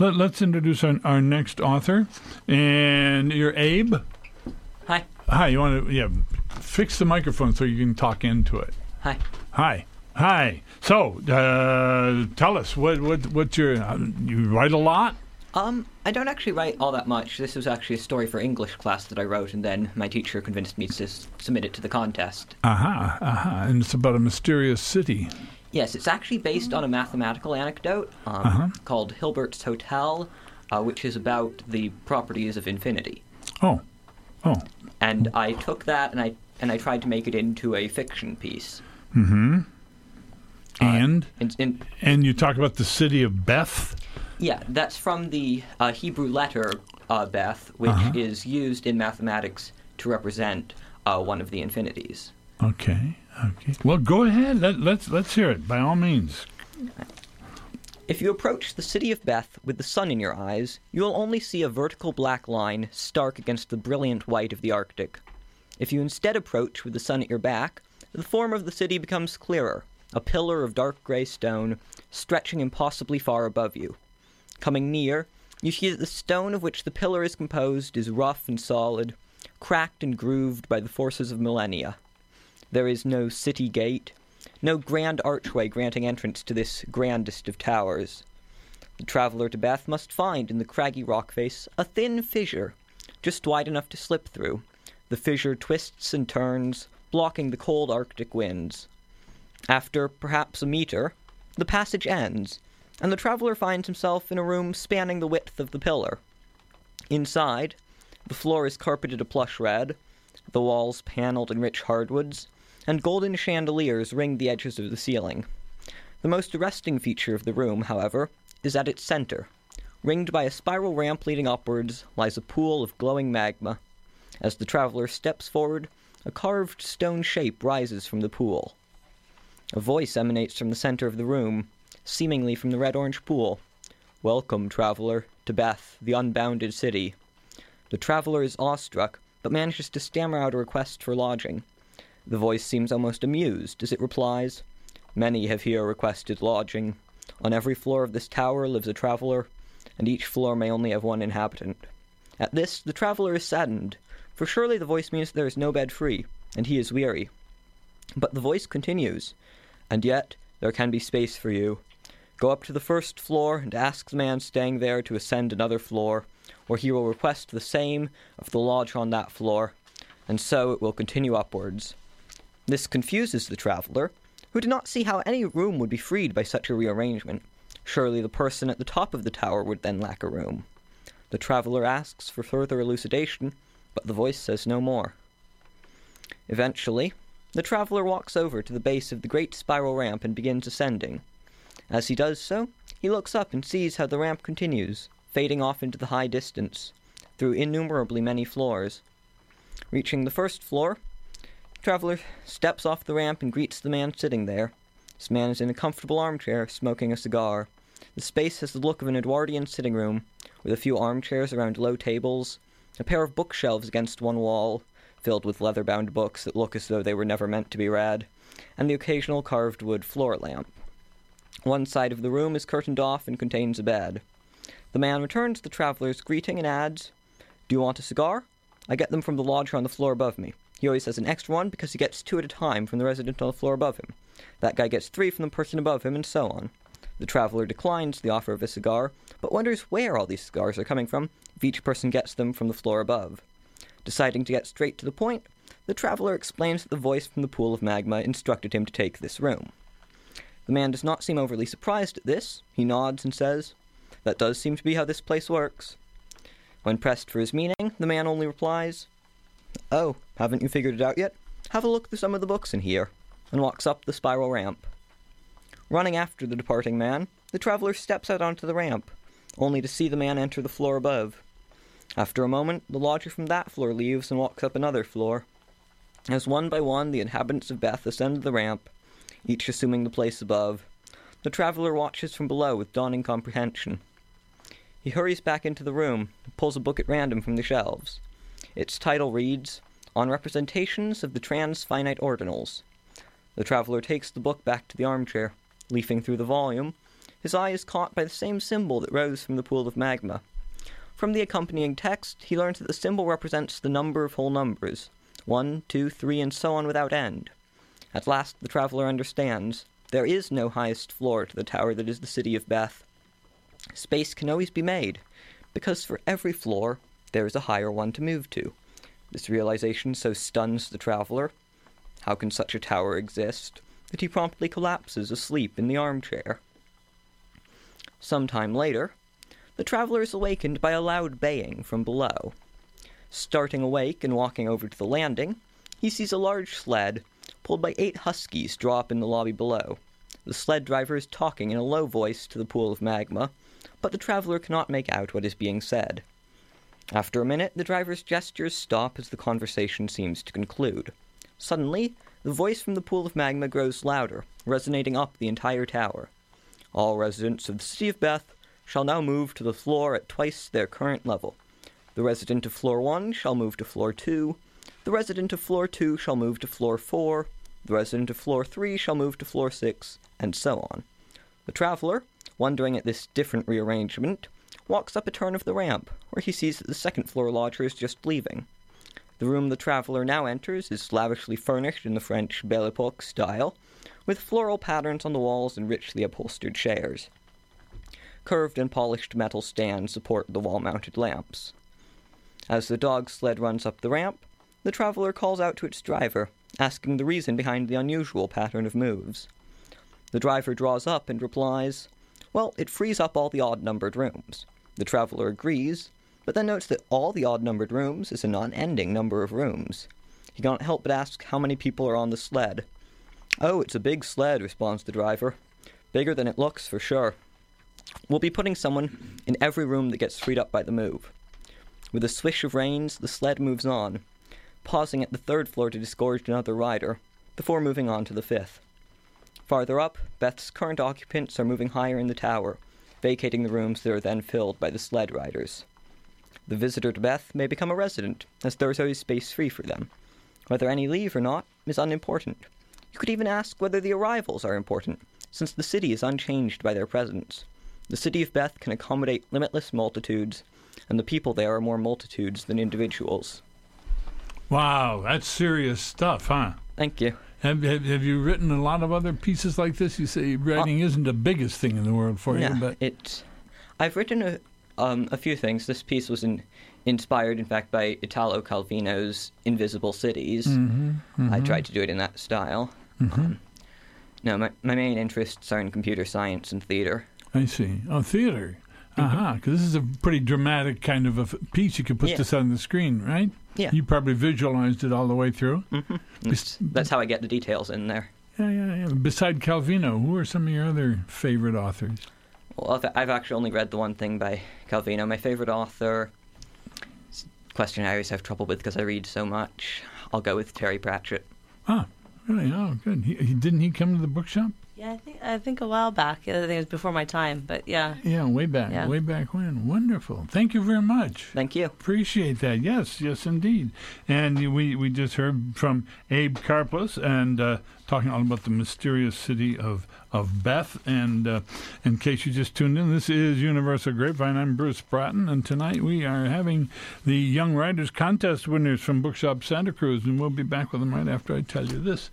Let's introduce our next author. And you're Abe. Hi. Hi. You want to fix the microphone so you can talk into it. Hi. Hi. So, tell us what's your you write a lot? I don't actually write all that much. This was actually a story for English class that I wrote, and then my teacher convinced me to submit it to the contest. And it's about a mysterious city. Yes, it's actually based on a mathematical anecdote called Hilbert's Hotel, which is about the properties of infinity. Oh. And I took that and I tried to make it into a fiction piece. Mm-hmm. And you talk about the city of Beth? Yeah, that's from the Hebrew letter Beth, which is used in mathematics to represent one of the infinities. Okay. Well, go ahead. Let's hear it, by all means. If you approach the city of Beth with the sun in your eyes, you will only see a vertical black line stark against the brilliant white of the Arctic. If you instead approach with the sun at your back, the form of the city becomes clearer, a pillar of dark gray stone, stretching impossibly far above you. Coming near, you see that the stone of which the pillar is composed is rough and solid, cracked and grooved by the forces of millennia. There is no city gate, no grand archway granting entrance to this grandest of towers. The traveler to Beth must find in the craggy rock face a thin fissure, just wide enough to slip through. The fissure twists and turns, blocking the cold Arctic winds. After perhaps a meter, the passage ends, and the traveler finds himself in a room spanning the width of the pillar. Inside, the floor is carpeted a plush red, the walls paneled in rich hardwoods, and golden chandeliers ring the edges of the ceiling. The most arresting feature of the room, however, is at its center. Ringed by a spiral ramp leading upwards lies a pool of glowing magma. As the traveler steps forward, a carved stone shape rises from the pool. A voice emanates from the center of the room, seemingly from the red-orange pool. "Welcome, traveler, to Beth, the unbounded city." The traveler is awestruck, but manages to stammer out a request for lodging. The voice seems almost amused as it replies, "Many have here requested lodging. On every floor of this tower lives a traveler, and each floor may only have one inhabitant." At this, the traveler is saddened, for surely the voice means there is no bed free, and he is weary. But the voice continues, "And yet there can be space for you. Go up to the first floor and ask the man staying there to ascend another floor, or he will request the same of the lodge on that floor, and so it will continue upwards." This confuses the traveler, who did not see how any room would be freed by such a rearrangement. Surely the person at the top of the tower would then lack a room. The traveler asks for further elucidation, but the voice says no more. Eventually, the traveler walks over to the base of the great spiral ramp and begins ascending. As he does so, he looks up and sees how the ramp continues, fading off into the high distance, through innumerably many floors. Reaching the first floor, the traveler steps off the ramp and greets the man sitting there. This man is in a comfortable armchair, smoking a cigar. The space has the look of an Edwardian sitting room, with a few armchairs around low tables, a pair of bookshelves against one wall, filled with leather-bound books that look as though they were never meant to be read, and the occasional carved wood floor lamp. One side of the room is curtained off and contains a bed. The man returns the traveler's greeting and adds, "Do you want a cigar? I get them from the lodger on the floor above me. He always has an extra one because he gets 2 at a time from the resident on the floor above him. That guy gets 3 from the person above him, and so on." The traveler declines the offer of a cigar, but wonders where all these cigars are coming from if each person gets them from the floor above. Deciding to get straight to the point, the traveler explains that the voice from the pool of magma instructed him to take this room. The man does not seem overly surprised at this. He nods and says, "That does seem to be how this place works." When pressed for his meaning, the man only replies, "Oh, haven't you figured it out yet? Have a look through some of the books in here," and walks up the spiral ramp. Running after the departing man, the traveler steps out onto the ramp, only to see the man enter the floor above. After a moment, the lodger from that floor leaves and walks up another floor. As one by one the inhabitants of Beth ascend the ramp, each assuming the place above, the traveler watches from below with dawning comprehension. He hurries back into the room and pulls a book at random from the shelves. Its title reads, "On Representations of the Transfinite Ordinals." The traveler takes the book back to the armchair. Leafing through the volume, his eye is caught by the same symbol that rose from the pool of magma. From the accompanying text, he learns that the symbol represents the number of whole numbers, 1, 2, 3, and so on without end. At last, the traveler understands there is no highest floor to the tower that is the city of Beth. Space can always be made, because for every floor, there is a higher one to move to. This realization so stuns the traveler, how can such a tower exist, that he promptly collapses asleep in the armchair. Some time later, the traveler is awakened by a loud baying from below. Starting awake and walking over to the landing, he sees a large sled, pulled by 8 huskies, draw up in the lobby below. The sled driver is talking in a low voice to the pool of magma, but the traveler cannot make out what is being said. After a minute, the driver's gestures stop as the conversation seems to conclude. Suddenly, the voice from the pool of magma grows louder, resonating up the entire tower. All residents of the city of Beth shall now move to the floor at twice their current level. The resident of floor 1 shall move to floor 2. The resident of floor 2 shall move to floor 4. The resident of floor 3 shall move to floor 6, and so on. The traveler, wondering at this different rearrangement, walks up a turn of the ramp, where he sees that the second-floor lodger is just leaving. The room the traveler now enters is lavishly furnished in the French Belle Epoque style, with floral patterns on the walls and richly upholstered chairs. Curved and polished metal stands support the wall-mounted lamps. As the dog sled runs up the ramp, the traveler calls out to its driver, asking the reason behind the unusual pattern of moves. The driver draws up and replies, "Well, it frees up all the odd-numbered rooms." The traveler agrees, but then notes that all the odd-numbered rooms is a non-ending number of rooms. He cannot help but ask how many people are on the sled. "Oh, it's a big sled," responds the driver. "Bigger than it looks, for sure. We'll be putting someone in every room that gets freed up by the move." With a swish of reins, the sled moves on, pausing at the 3rd floor to disgorge another rider, before moving on to the 5th. Farther up, Beth's current occupants are moving higher in the tower, vacating the rooms that are then filled by the sled riders. The visitor to Beth may become a resident, as there is always space free for them. Whether any leave or not is unimportant. You could even ask whether the arrivals are important, since the city is unchanged by their presence. The city of Beth can accommodate limitless multitudes, and the people there are more multitudes than individuals. Wow, that's serious stuff, huh? Thank you. Have you written a lot of other pieces like this? You say writing isn't the biggest thing in the world for you, but I've written a few things. This piece was inspired, in fact, by Italo Calvino's Invisible Cities. I tried to do it in that style. No, my main interests are in computer science and theater. I see. Oh, theater. Because this is a pretty dramatic kind of a piece. You could put this on the screen, right? Yeah. You probably visualized it all the way through. That's how I get the details in there. Yeah. Beside Calvino, who are some of your other favorite authors? Well, I've actually only read the one thing by Calvino. My favorite author, question I always have trouble with because I read so much. I'll go with Terry Pratchett. Ah, really? Oh, good. Didn't he come to the bookshop? Yeah, I think a while back. I think it was before my time, but yeah. Yeah, way back when. Wonderful. Thank you very much. Thank you. Appreciate that. Yes, indeed. And we just heard from Abe Karplus and talking all about the mysterious city of Beth. And in case you just tuned in, this is Universal Grapevine. I'm Bruce Bratton, and tonight we are having the Young Writers Contest winners from Bookshop Santa Cruz, and we'll be back with them right after I tell you this.